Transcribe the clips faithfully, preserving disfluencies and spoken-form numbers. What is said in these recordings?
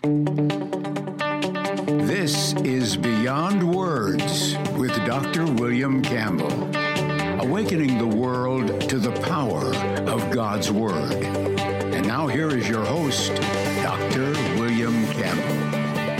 This is Beyond Words with Doctor William Campbell, awakening the world to the power of God's Word. And now here is your host, Doctor William Campbell.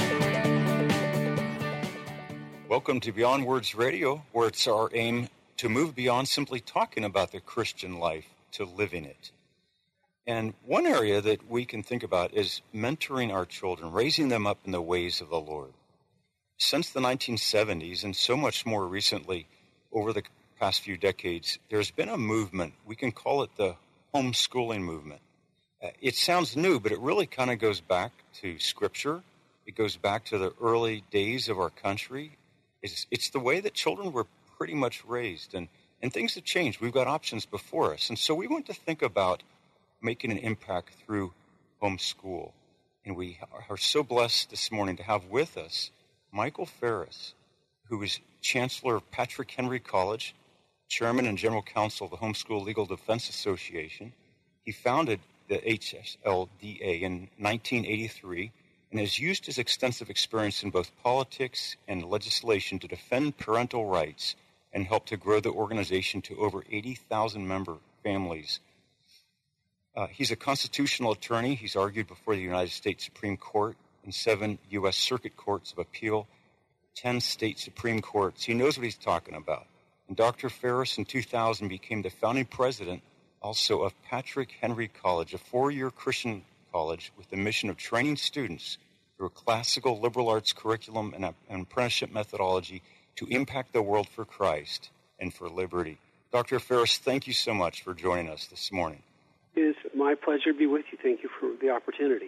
Welcome to Beyond Words Radio, where it's our aim to move beyond simply talking about the Christian life to living it. And one area that we can think about is mentoring our children, raising them up in the ways of the Lord. Since the nineteen seventies, and so much more recently over the past few decades, there's been a movement. We can call it the homeschooling movement. Uh, it sounds new, but it really kind of goes back to Scripture. It goes back to the early days of our country. It's, it's the way that children were pretty much raised, and, and things have changed. We've got options before us. And so we want to think about making an impact through homeschool. And we are so blessed this morning to have with us Michael Farris, who is Chancellor of Patrick Henry College, Chairman and General Counsel of the Homeschool Legal Defense Association. He founded the H S L D A in nineteen eighty-three and has used his extensive experience in both politics and legislation to defend parental rights and help to grow the organization to over eighty thousand member families. Uh, he's a constitutional attorney. He's argued before the United States Supreme Court and seven U S Circuit Courts of Appeal, ten state Supreme Courts. He knows what he's talking about. And Doctor Farris in two thousand became the founding president also of Patrick Henry College, a four-year Christian college with the mission of training students through a classical liberal arts curriculum and an apprenticeship methodology to impact the world for Christ and for liberty. Doctor Farris, thank you so much for joining us this morning. It is my pleasure to be with you. Thank you for the opportunity.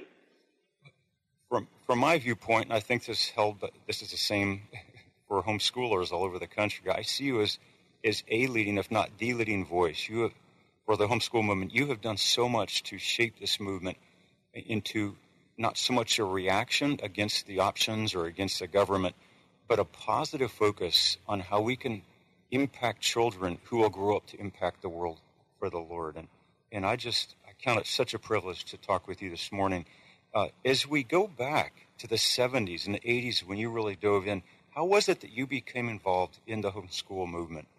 From from my viewpoint, and I think this held, but this is the same for homeschoolers all over the country. I see you as as a leading, if not the leading voice. You have, for the homeschool movement, you have done so much to shape this movement into not so much a reaction against the options or against the government, but a positive focus on how we can impact children who will grow up to impact the world for the Lord. And And I just I count it such a privilege to talk with you this morning. Uh, as we go back to the seventies and the eighties when you really dove in, how was it that you became involved in the homeschool movement?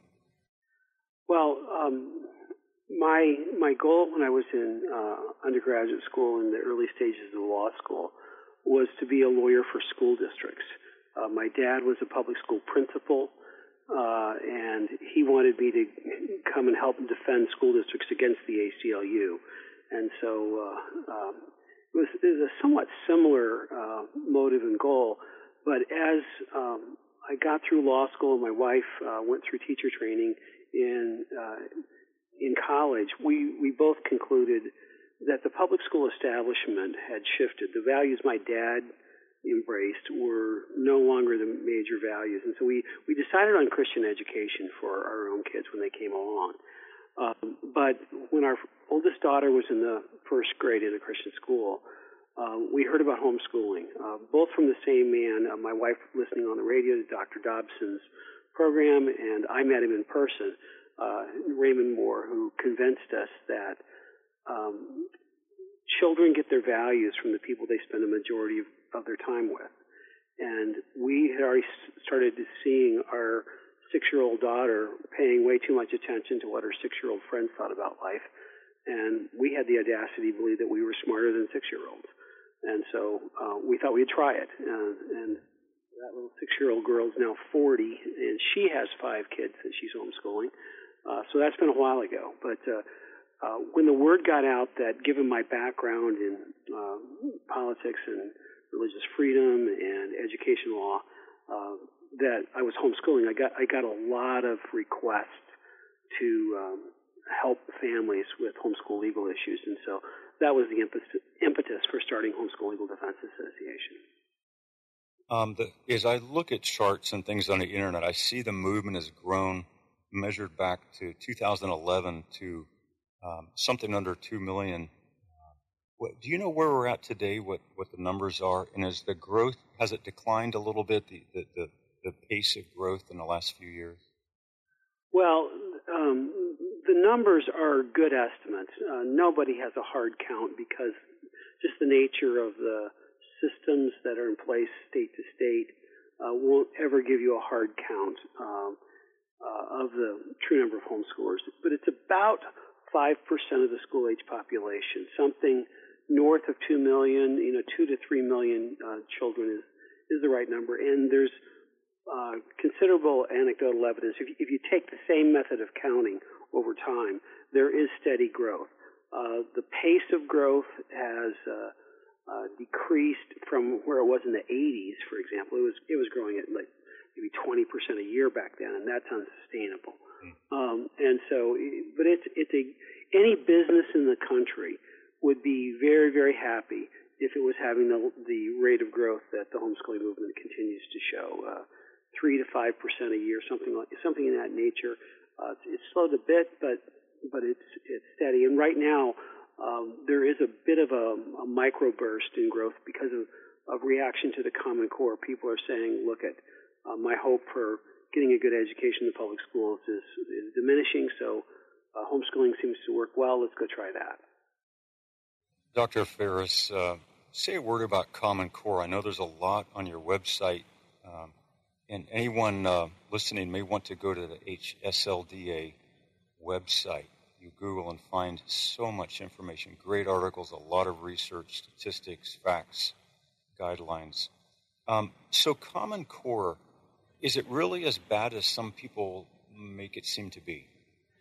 Well, um, my my goal when I was in uh, undergraduate school in the early stages of law school was to be a lawyer for school districts. Uh, my dad was a public school principal. Uh, and he wanted me to come and help defend school districts against the A C L U. And so uh, um, it, was, it was a somewhat similar uh, motive and goal. But as um, I got through law school and my wife uh, went through teacher training in uh, in college, we, we both concluded that the public school establishment had shifted. The values my dad embraced were no longer the major values. And so we, we decided on Christian education for our own kids when they came along. Um, but when our oldest daughter was in the first grade in a Christian school, uh, we heard about homeschooling, uh, both from the same man, uh, my wife listening on the radio to Doctor Dobson's program, and I met him in person, uh, Raymond Moore, who convinced us that um, children get their values from the people they spend the majority of of their time with. And we had already started seeing our six-year-old daughter paying way too much attention to what her six-year-old friends thought about life. And we had the audacity to believe that we were smarter than six-year-olds. And so uh, we thought we'd try it. And, and that little six-year-old girl is now forty, and she has five kids that she's homeschooling. Uh, so that's been a while ago. But uh, uh, when the word got out that, given my background in uh, politics and religious freedom and education law, uh, that I was homeschooling, I got I got a lot of requests to um, help families with homeschool legal issues, and so that was the impetus, impetus for starting Homeschool Legal Defense Association. Um, the, as I look at charts and things on the internet, I see the movement has grown, measured back to two thousand eleven to um, something under two million. What, do you know where we're at today, what, what the numbers are? And is the growth, has it declined a little bit, the, the, the, the pace of growth in the last few years? Well, um, the numbers are good estimates. Uh, nobody has a hard count because just the nature of the system that are in place state to state uh, won't ever give you a hard count um, uh, of the true number of homeschoolers, but it's about five percent of the school-age population, something north of two million, you know, two to three million uh, children is, is the right number. And there's uh, considerable anecdotal evidence. If you, if you take the same method of counting over time, there is steady growth. Uh, the pace of growth has uh, uh, decreased from where it was in the eighties, for example. It was it was growing at like maybe twenty percent a year back then, and that's unsustainable. Mm. Um, and so, but it's it's a any business in the country would be very, very happy if it was having the, the rate of growth that the homeschooling movement continues to show, uh, three to five percent a year, something like something in that nature. Uh, it's, it's slowed a bit, but but it's it's steady. And right now, um, there is a bit of a, a microburst in growth because of, of reaction to the Common Core. People are saying, "Look, at uh, my hope for getting a good education in the public schools is is diminishing. So uh, homeschooling seems to work well. Let's go try that." Doctor Ferris, uh, say a word about Common Core. I know there's a lot on your website, um, and anyone uh, listening may want to go to the H S L D A website. You Google and find so much information, great articles, a lot of research, statistics, facts, guidelines. Um, so Common Core, is it really as bad as some people make it seem to be?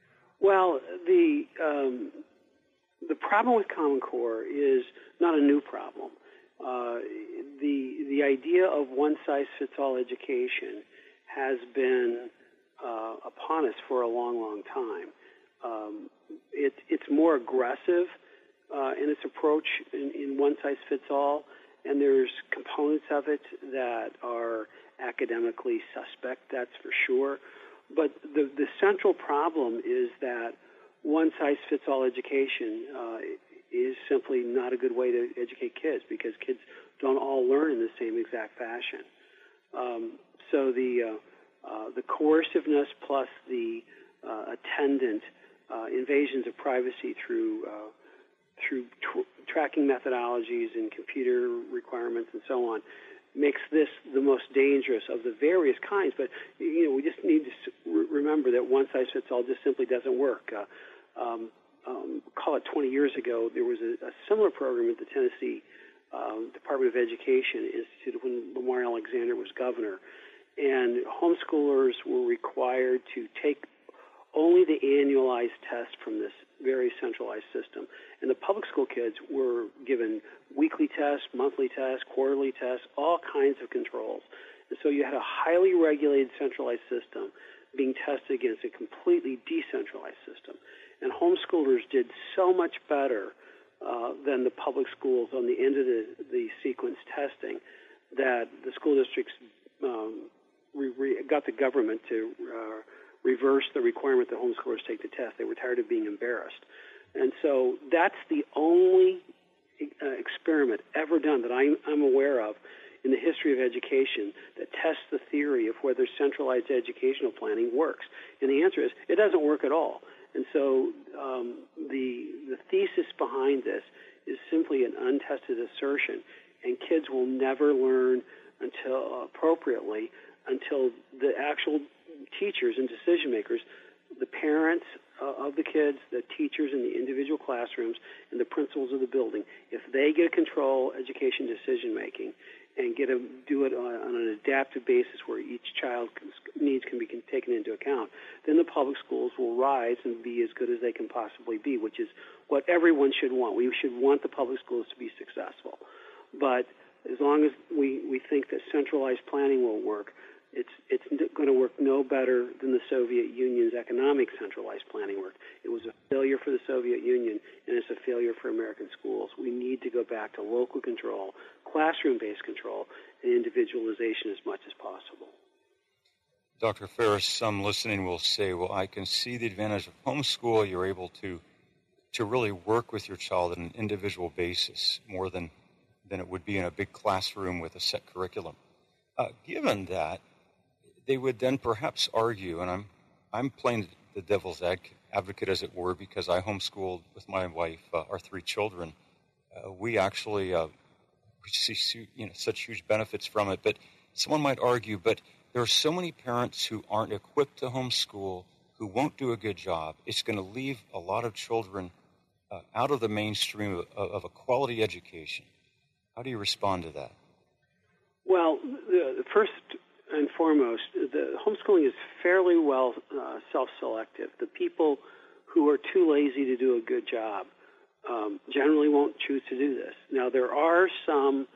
Well, the... Um The problem with Common Core is not a new problem. Uh, the the idea of one-size-fits-all education has been uh, upon us for a long, long time. Um, it, it's more aggressive uh, in its approach in, in one-size-fits-all, and there's components of it that are academically suspect, that's for sure. But the, the central problem is that one-size-fits-all education uh, is simply not a good way to educate kids because kids don't all learn in the same exact fashion. Um, so the uh, uh, the coerciveness plus the uh, attendant uh, invasions of privacy through uh, through tr- tracking methodologies and computer requirements and so on makes this the most dangerous of the various kinds. But you know, we just need to remember that one-size-fits-all just simply doesn't work. Uh, Um, um, call it twenty years ago, there was a, a similar program at the Tennessee um, Department of Education Institute when Lamar Alexander was governor, and homeschoolers were required to take only the annualized test from this very centralized system, and the public school kids were given weekly tests, monthly tests, quarterly tests, all kinds of controls. And so you had a highly regulated centralized system being tested against a completely decentralized system. And homeschoolers did so much better uh, than the public schools on the end of the, the sequence testing that the school districts um, re- re- got the government to uh, reverse the requirement that homeschoolers take the test. They were tired of being embarrassed. And so that's the only uh, experiment ever done that I'm, I'm aware of in the history of education that tests the theory of whether centralized educational planning works. And the answer is it doesn't work at all. And so um, the the thesis behind this is simply an untested assertion, and kids will never learn until appropriately until the actual teachers and decision makers, the parents uh, of the kids, the teachers in the individual classrooms, and the principals of the building, if they get to control education decision making and get to do it on, on an adaptive basis where each child's needs can be taken into account, then the public schools will rise and be as good as they can possibly be, which is what everyone should want. We should want the public schools to be successful. But as long as we, we think that centralized planning will work, it's it's going to work no better than the Soviet Union's economic centralized planning worked. It was a failure for the Soviet Union, and it's a failure for American schools. We need to go back to local control, classroom-based control, and individualization as much as possible. Doctor Ferris, some listening will say, well, I can see the advantage of homeschool. You're able to to really work with your child on an individual basis more than, than it would be in a big classroom with a set curriculum. Uh, given that, they would then perhaps argue, and I'm I'm playing the devil's advocate, as it were, because I homeschooled with my wife uh, our three children. Uh, we actually uh, we see you know such huge benefits from it. But someone might argue, but there are so many parents who aren't equipped to homeschool, who won't do a good job. It's going to leave a lot of children uh, out of the mainstream of, of a quality education. How do you respond to that? Well, the, the first and foremost, the homeschooling is fairly well uh, self-selective. The people who are too lazy to do a good job um, generally won't choose to do this. Now, there are some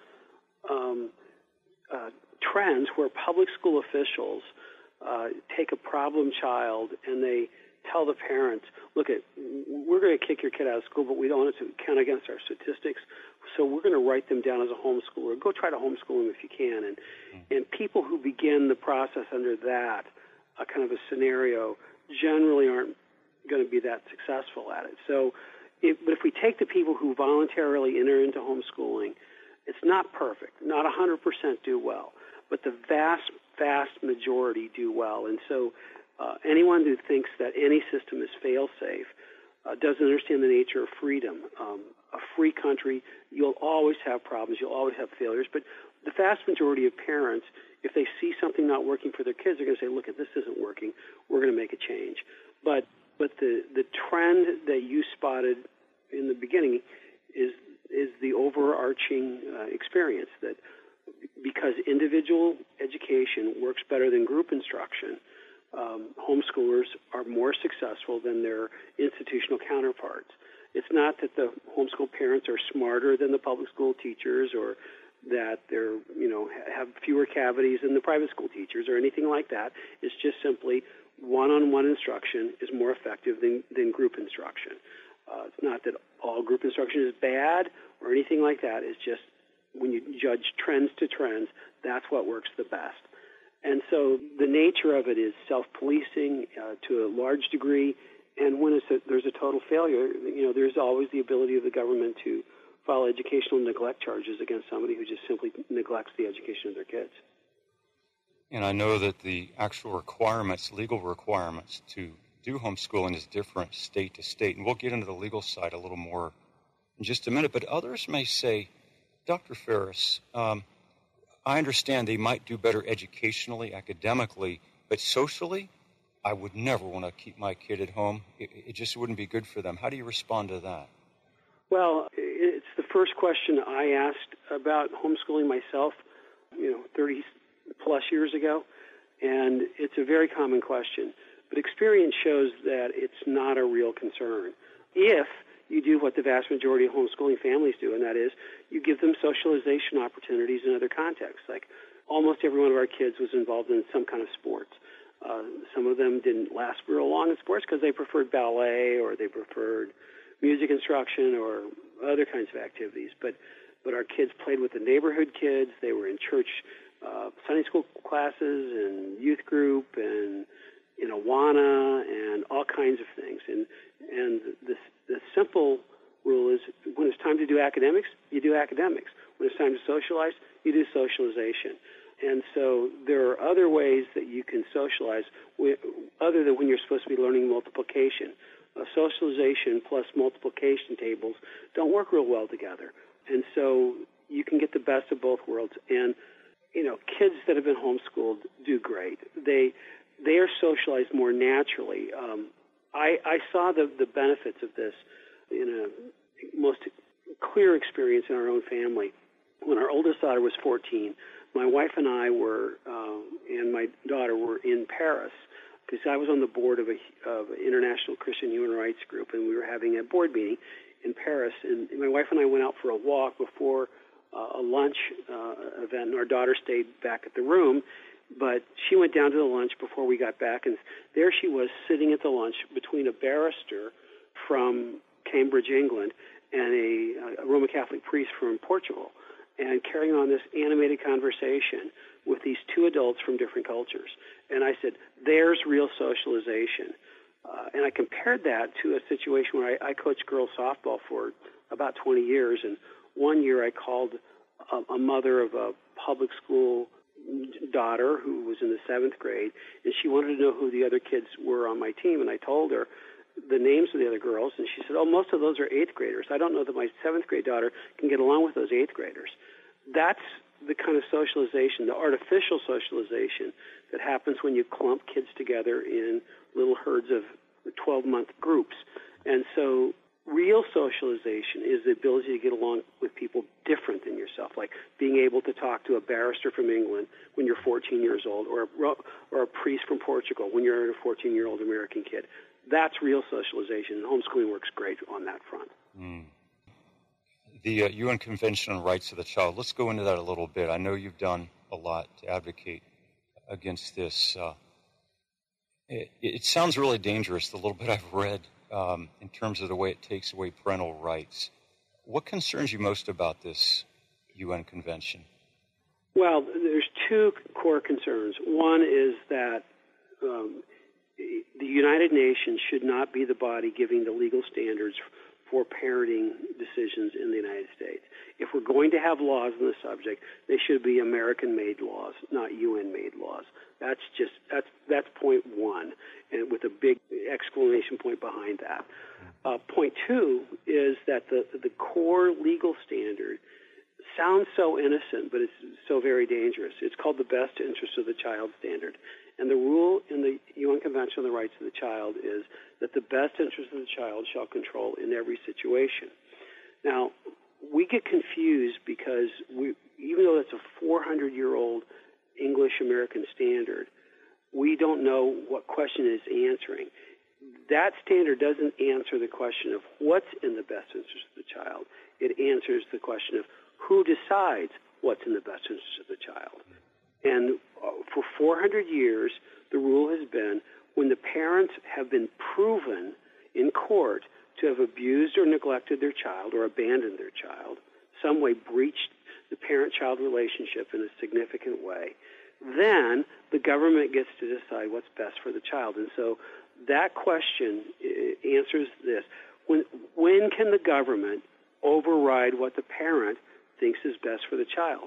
um, uh, trends where public school officials uh, take a problem child and they tell the parents, look, at, we're going to kick your kid out of school, but we don't want it to count against our statistics, so we're going to write them down as a homeschooler. Go try to homeschool them if you can. And, mm-hmm. and people who begin the process under that uh, kind of a scenario generally aren't going to be that successful at it. So if, but if we take the people who voluntarily enter into homeschooling, it's not perfect. Not one hundred percent do well, but the vast, vast majority do well. And so uh, anyone who thinks that any system is fail-safe uh, doesn't understand the nature of freedom. Um, a free country, you'll always have problems, you'll always have failures, but the vast majority of parents, if they see something not working for their kids, they're going to say, look, this isn't working, we're going to make a change. But but the, the trend that you spotted in the beginning is is the overarching uh, experience that because individual education works better than group instruction, um, homeschoolers are more successful than their institutional counterparts. It's not that the homeschool parents are smarter than the public school teachers or that they're, you know, have fewer cavities than the private school teachers or anything like that. It's just simply one-on-one instruction is more effective than, than group instruction. Uh, it's not that all group instruction is bad or anything like that. It's just when you judge trends to trends, that's what works the best. And so the nature of it is self-policing uh, to a large degree. And when it's a, there's a total failure, you know, there's always the ability of the government to file educational neglect charges against somebody who just simply neglects the education of their kids. And I know that the actual requirements, legal requirements to do homeschooling is different state to state. And we'll get into the legal side a little more in just a minute. But others may say, Doctor Ferris, um, I understand they might do better educationally, academically, but socially, I would never want to keep my kid at home. It, it just wouldn't be good for them. How do you respond to that? Well, it's the first question I asked about homeschooling myself, you know, thirty plus years ago, and it's a very common question. But experience shows that it's not a real concern. If you do what the vast majority of homeschooling families do, and that is you give them socialization opportunities in other contexts. Like almost every one of our kids was involved in some kind of sports. Uh, some of them didn't last real long in sports because they preferred ballet or they preferred music instruction or other kinds of activities. But but our kids played with the neighborhood kids. They were in church uh, Sunday school classes and youth group and in Awana and all kinds of things. And and the the simple rule is when it's time to do academics, you do academics. When it's time to socialize, you do socialization. And so there are other ways that you can socialize other than when you're supposed to be learning multiplication. Uh, socialization plus multiplication tables don't work real well together. And so you can get the best of both worlds. And, you know, kids that have been homeschooled do great. They they are socialized more naturally. Um, I, I saw the, the benefits of this in a most clear experience in our own family. When our oldest daughter was fourteen, my wife and I were, uh, and my daughter were in Paris because I was on the board of, a, of an international Christian human rights group, and we were having a board meeting in Paris. And my wife and I went out for a walk before uh, a lunch uh, event, and our daughter stayed back at the room. But she went down to the lunch before we got back, and there she was sitting at the lunch between a barrister from Cambridge, England, and a, a Roman Catholic priest from Portugal, and carrying on this animated conversation with these two adults from different cultures. And I said, there's real socialization. Uh, and I compared that to a situation where I, I coached girls softball for about twenty years, and one year I called a, a mother of a public school daughter who was in the seventh grade, and she wanted to know who the other kids were on my team, and I told her the names of the other girls, and she said, oh, most of those are eighth graders. I don't know that my seventh grade daughter can get along with those eighth graders. That's the kind of socialization, the artificial socialization that happens when you clump kids together in little herds of twelve-month groups. And so real socialization is the ability to get along with people different than yourself, like being able to talk to a barrister from England when you're fourteen years old, or a, or a priest from Portugal when you're a fourteen-year-old American kid. That's real socialization, and homeschooling works great on that front. Mm. The uh, U N Convention on Rights of the Child, let's go into that a little bit. I know you've done a lot to advocate against this. Uh, it, it sounds really dangerous, the little bit I've read, um, in terms of the way it takes away parental rights. What concerns you most about this U N Convention? Well, there's two core concerns. One is that um, the United Nations should not be the body giving the legal standards for parenting decisions in the United States. If we're going to have laws on the subject, they should be American-made laws, not U N-made laws. That's just that's that's point one, and with a big exclamation point behind that. Uh, point two is that the the core legal standard sounds so innocent, but it's so very dangerous. It's called the best interest of the child standard. And the rule in the U N Convention on the Rights of the Child is that the best interest of the child shall control in every situation. Now, we get confused because we, even though it's a four hundred year old English-American standard, we don't know what question it is answering. That standard doesn't answer the question of what's in the best interest of the child. It answers the question of who decides what's in the best interest of the child. And for four hundred years, the rule has been when the parents have been proven in court to have abused or neglected their child or abandoned their child, some way breached the parent-child relationship in a significant way, then the government gets to decide what's best for the child. And so that question answers this. When, when can the government override what the parent thinks is best for the child?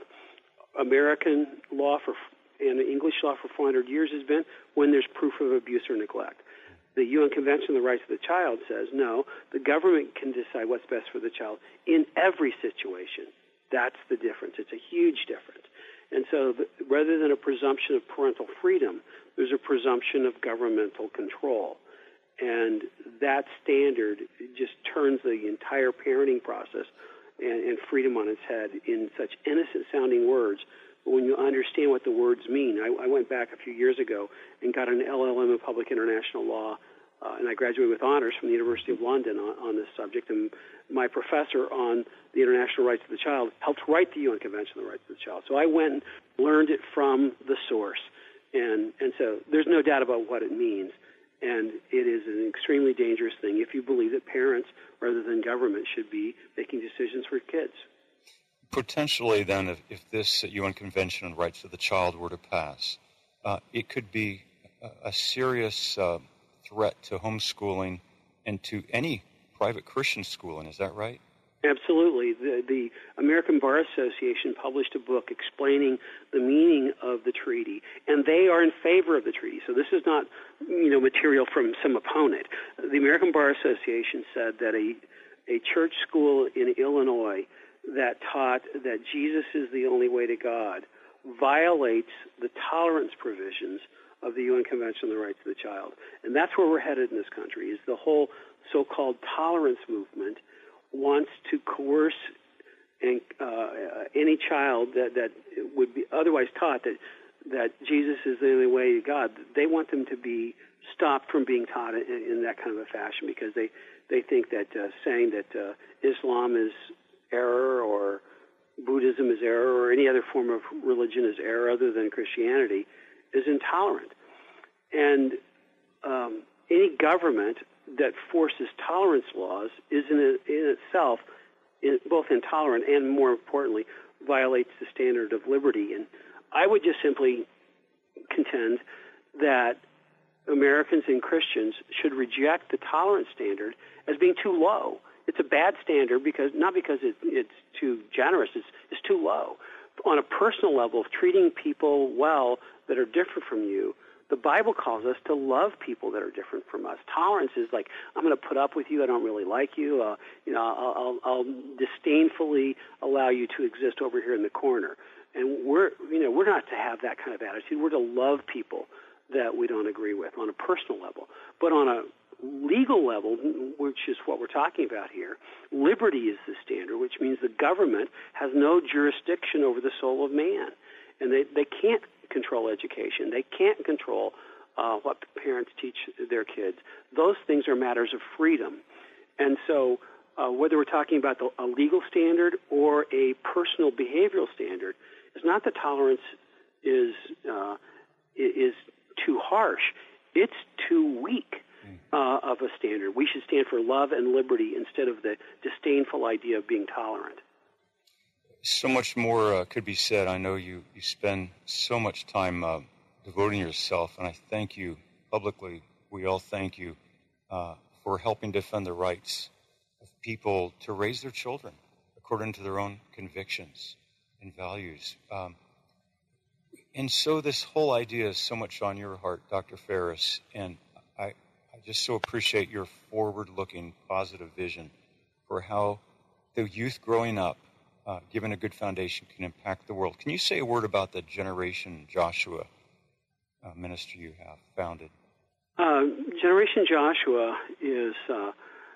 American law for and English law for four hundred years has been when there's proof of abuse or neglect. The U N Convention on the Rights of the Child says, no, the government can decide what's best for the child in every situation. That's the difference. It's a huge difference. And so the, rather than a presumption of parental freedom, there's a presumption of governmental control. And that standard just turns the entire parenting process and, and freedom on its head in such innocent-sounding words. But when you understand what the words mean, I, I went back a few years ago and got an L L M in Public International Law, uh, and I graduated with honors from the University of London on, on this subject. And my professor on the international rights of the child helped write the U N Convention on the Rights of the Child. So I went and learned it from the source. And, and so there's no doubt about what it means. And it is an extremely dangerous thing if you believe that parents, rather than government, should be making decisions for kids. Potentially, then, if, if this U N Convention on the Rights of the Child were to pass, uh, it could be a, a serious uh, threat to homeschooling and to any private Christian schooling. Is that right? Absolutely. The, the American Bar Association published a book explaining the meaning of the treaty, and they are in favor of the treaty. So this is not, you know, material from some opponent. The American Bar Association said that a a church school in Illinois that taught that Jesus is the only way to God violates the tolerance provisions of the U N Convention on the Rights of the Child. And that's where we're headed in this country, is the whole so-called tolerance movement wants to coerce and, uh, any child that, that would be otherwise taught that that Jesus is the only way to God. They want them to be stopped from being taught in, in that kind of a fashion because they, they think that uh, saying that uh, Islam is error or Buddhism is error or any other form of religion is error other than Christianity is intolerant. And um, any government that forces tolerance laws is in, a, in itself in, both intolerant and, more importantly, violates the standard of liberty. And I would just simply contend that Americans and Christians should reject the tolerance standard as being too low. It's a bad standard because not because it, it's too generous, it's, it's too low. On a personal level, of treating people well that are different from you, The Bible calls us to love people that are different from us. Tolerance is like, I'm going to put up with you. I don't really like you. Uh, you know, I'll, I'll, I'll disdainfully allow you to exist over here in the corner. And we're, you know, we're not to have that kind of attitude. We're to love people that we don't agree with on a personal level. But on a legal level, which is what we're talking about here, liberty is the standard, which means the government has no jurisdiction over the soul of man. And they, they can't control education. They can't control uh, what parents teach their kids. Those things are matters of freedom. And so uh, whether we're talking about the, a legal standard or a personal behavioral standard, it's not that tolerance is uh, is too harsh. It's too weak uh, of a standard. We should stand for love and liberty instead of the disdainful idea of being tolerant. So much more uh, could be said. I know you, you spend so much time uh, devoting yourself, and I thank you publicly. We all thank you uh, for helping defend the rights of people to raise their children according to their own convictions and values. Um, and so this whole idea is so much on your heart, Doctor Ferris, and I, I just so appreciate your forward-looking, positive vision for how the youth growing up, Uh, given a good foundation, can impact the world. Can you say a word about the Generation Joshua uh, ministry you have founded? Uh, Generation Joshua is uh,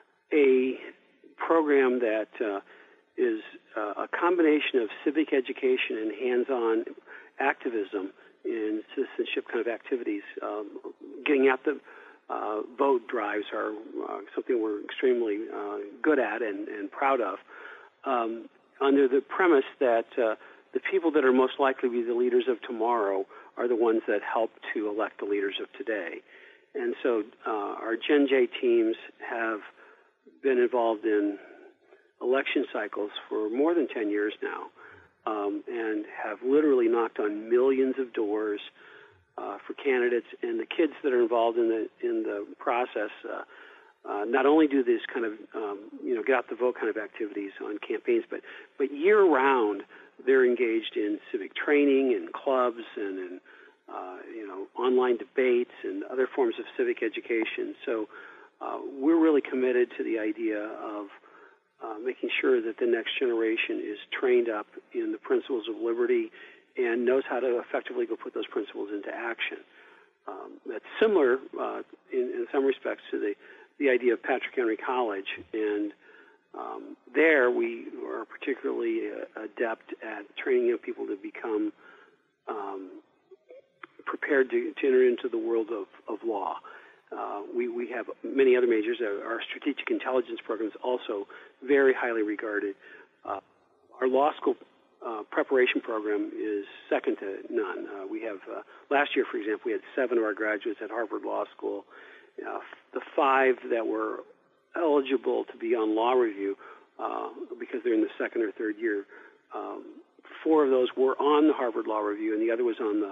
a program that uh, is uh, a combination of civic education and hands-on activism in citizenship kind of activities. Um, getting out the uh, vote drives are uh, something we're extremely uh, good at and, and proud of. Um, under the premise that uh, the people that are most likely to be the leaders of tomorrow are the ones that help to elect the leaders of today. And so uh, our Gen J teams have been involved in election cycles for more than ten years now, um, and have literally knocked on millions of doors uh, for candidates. And the kids that are involved in the in the process uh, Uh, not only do this kind of, um, you know, get out the vote kind of activities on campaigns, but, but year-round they're engaged in civic training and clubs and in, uh, you know, online debates and other forms of civic education. So uh, we're really committed to the idea of uh, making sure that the next generation is trained up in the principles of liberty and knows how to effectively go put those principles into action. Um, that's similar uh, in, in some respects to the the idea of Patrick Henry College, and um, there we are particularly uh, adept at training young people to become um, prepared to, to enter into the world of, of law. Uh, we, we have many other majors. Our strategic intelligence program is also very highly regarded. Uh, our law school uh, preparation program is second to none. Uh, we have, uh, last year, for example, we had seven of our graduates at Harvard Law School. Uh, the five that were eligible to be on law review uh, because they're in the second or third year, um, four of those were on the Harvard Law Review, and the other was on the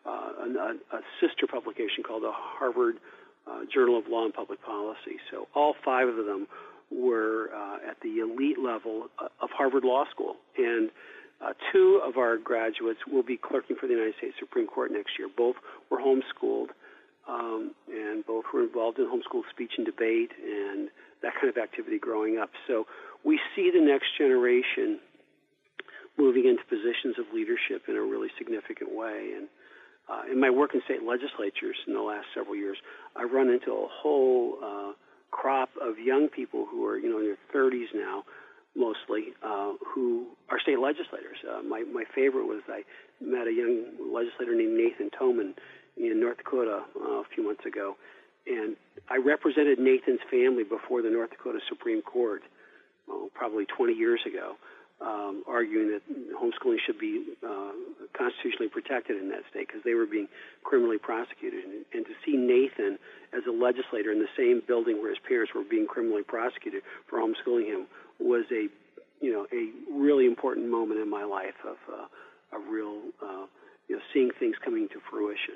uh, a, a sister publication called the Harvard uh, Journal of Law and Public Policy. So all five of them were uh, at the elite level of Harvard Law School, and uh, two of our graduates will be clerking for the United States Supreme Court next year. Both were homeschooled. Um, and both were involved in homeschool speech and debate and that kind of activity growing up. So we see the next generation moving into positions of leadership in a really significant way. And uh, in my work in state legislatures in the last several years, I've run into a whole uh, crop of young people who are, you know, in their thirties now, mostly, uh, who are state legislators. Uh, my, my favorite was I met a young legislator named Nathan Toman in North Dakota uh, a few months ago, and I represented Nathan's family before the North Dakota Supreme Court, well, probably twenty years ago, um, arguing that homeschooling should be uh, constitutionally protected in that state because they were being criminally prosecuted. And, and to see Nathan as a legislator in the same building where his parents were being criminally prosecuted for homeschooling him was a, you know, a really important moment in my life of uh, a real, uh, you know, seeing things coming to fruition.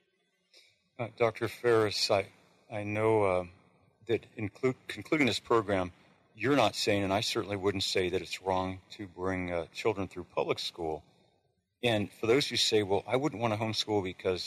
Uh, Doctor Ferris, I, I know uh, that in clu- concluding this program, you're not saying, and I certainly wouldn't say, that it's wrong to bring uh, children through public school. And for those who say, well, I wouldn't want to homeschool because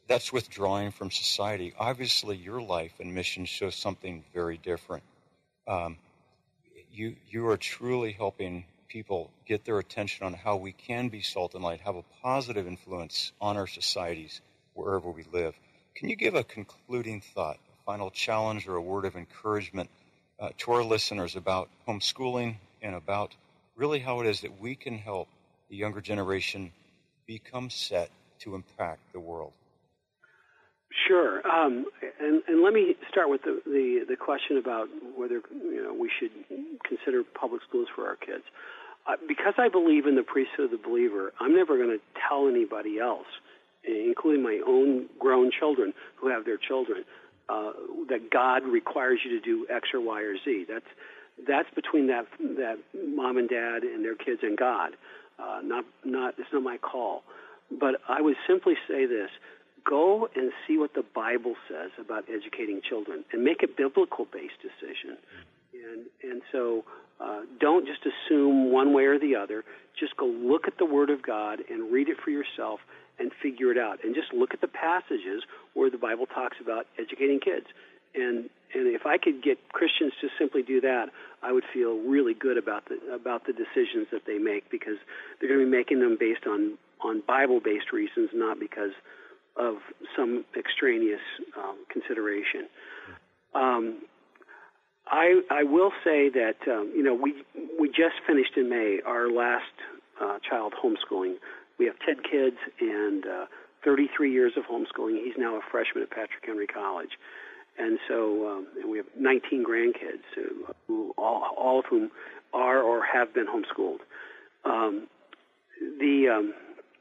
that's withdrawing from society. Obviously, your life and mission shows something very different. Um, you you are truly helping people get their attention on how we can be salt and light, have a positive influence on our societies wherever we live. Can you give a concluding thought, a final challenge, or a word of encouragement uh, to our listeners about homeschooling and about really how it is that we can help the younger generation become set to impact the world? Sure. Um, and, and let me start with the, the, the question about whether you know we should consider public schools for our kids. Uh, because I believe in the priesthood of the believer, I'm never going to tell anybody else, including my own grown children who have their children, uh, that God requires you to do X or Y or Z. That's that's between that that mom and dad and their kids and God. Uh, not not it's not my call. But I would simply say this: go and see what the Bible says about educating children, and make a biblical-based decision. And and so uh, don't just assume one way or the other. Just go look at the Word of God and read it for yourself and figure it out. And just look at the passages where the Bible talks about educating kids. And and if I could get Christians to simply do that, I would feel really good about the about the decisions that they make, because they're going to be making them based on, on Bible-based reasons, not because of some extraneous um, consideration. Um, I I will say that um, you know we we just finished in May our last uh, child homeschooling. We have ten kids and uh, thirty-three years of homeschooling. He's now a freshman at Patrick Henry College, and so um, and we have nineteen grandkids, who, who all all of whom are or have been homeschooled. Um, the um,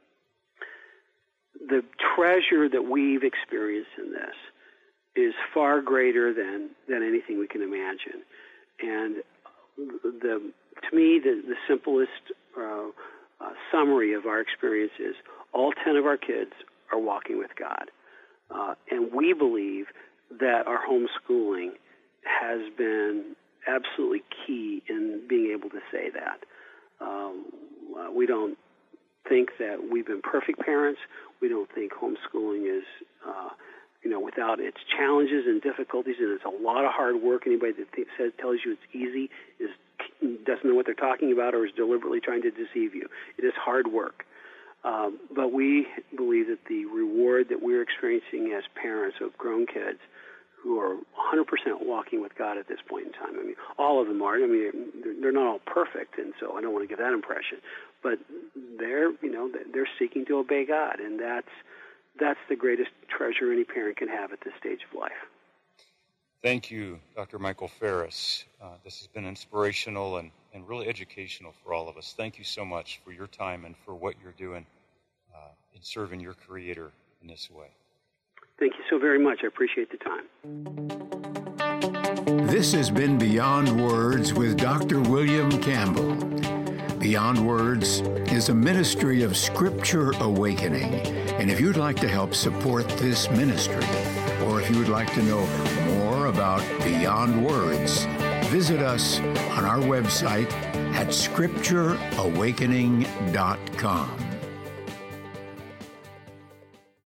the treasure that we've experienced in this is far greater than, than anything we can imagine. And the to me, the, the simplest uh, uh, summary of our experience is all ten of our kids are walking with God. Uh, and we believe that our homeschooling has been absolutely key in being able to say that. Um, uh, we don't think that we've been perfect parents. We don't think homeschooling is, uh, you know, without its challenges and difficulties, and it's a lot of hard work. Anybody that th- says tells you it's easy is doesn't know what they're talking about, or is deliberately trying to deceive you. It is hard work. Um, but we believe that the reward that we're experiencing as parents of grown kids who are one hundred percent walking with God at this point in time. I mean, all of them are. I mean, they're, they're not all perfect, and so I don't want to give that impression. But they're, you know, they're seeking to obey God, and that's that's the greatest treasure any parent can have at this stage of life. Thank you, Doctor Michael Farris. Uh, this has been inspirational and, and really educational for all of us. Thank you so much for your time and for what you're doing uh, in serving your Creator in this way. Thank you so very much. I appreciate the time. This has been Beyond Words with Doctor William Campbell. Beyond Words is a ministry of Scripture Awakening. And if you'd like to help support this ministry, or if you would like to know more about Beyond Words, visit us on our website at scripture awakening dot com.